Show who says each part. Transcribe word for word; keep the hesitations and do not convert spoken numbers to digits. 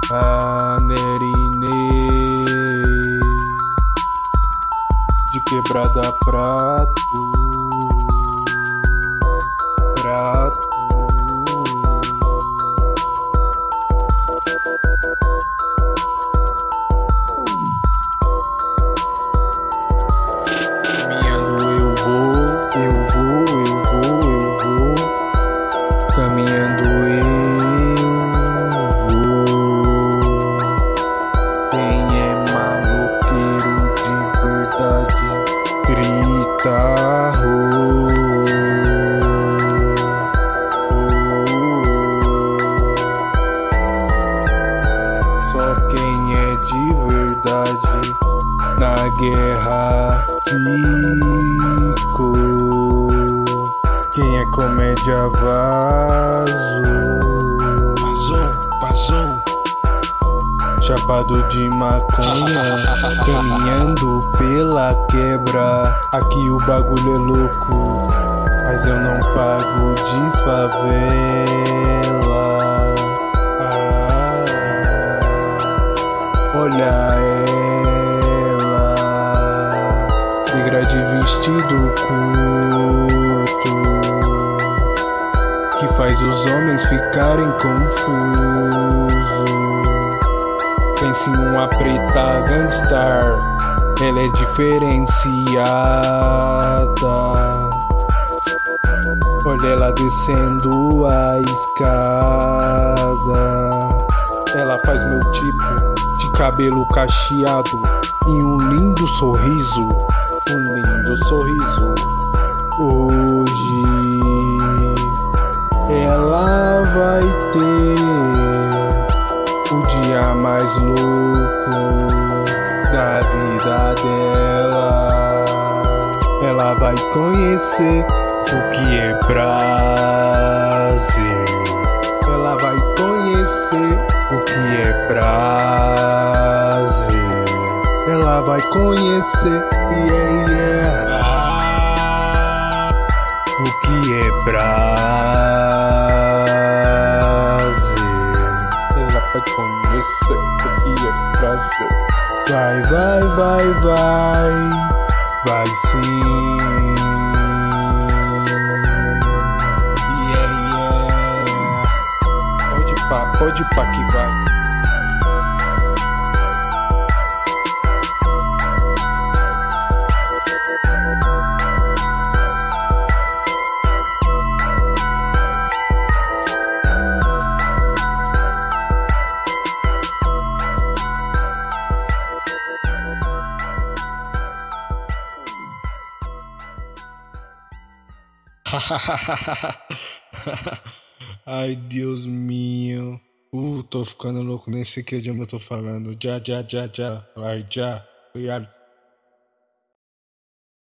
Speaker 1: a Nerinê de quebrada prato, prato. Caminhando eu vou, eu vou, eu vou, eu vou. Caminhando eu vou. Quem é maloqueiro de verdade grita oh, oh. Só quem é de verdade na guerra ficou. Quem é comédia vazou.
Speaker 2: Vazou, vazou.
Speaker 1: Chapado de maconha, caminhando pela quebra. Aqui o bagulho é louco, mas eu não pago de favela. Ah, olha ela, negra de vestido curto, que faz os homens ficarem confusos. Pense em uma preta gangstar, ela é diferenciada. Olha ela descendo a escada. Ela faz meu tipo de cabelo cacheado e um lindo sorriso, um lindo sorriso. Hoje ela vai ter o dia mais louco da vida dela. Ela vai conhecer o que é prazer. Ela vai conhecer o que é prazer. Ela vai conhecer yeah, yeah. O que é prazer. Ela vai conhecer o que é prazer. Vai, vai, vai, vai. Vai sim. Yeah, yeah. Pode pá, pode pá que vai. Ai, Deus meu. Uh, tô ficando louco, nem sei que idioma eu tô falando. Já, já, já, já. Vai, já. Obrigado.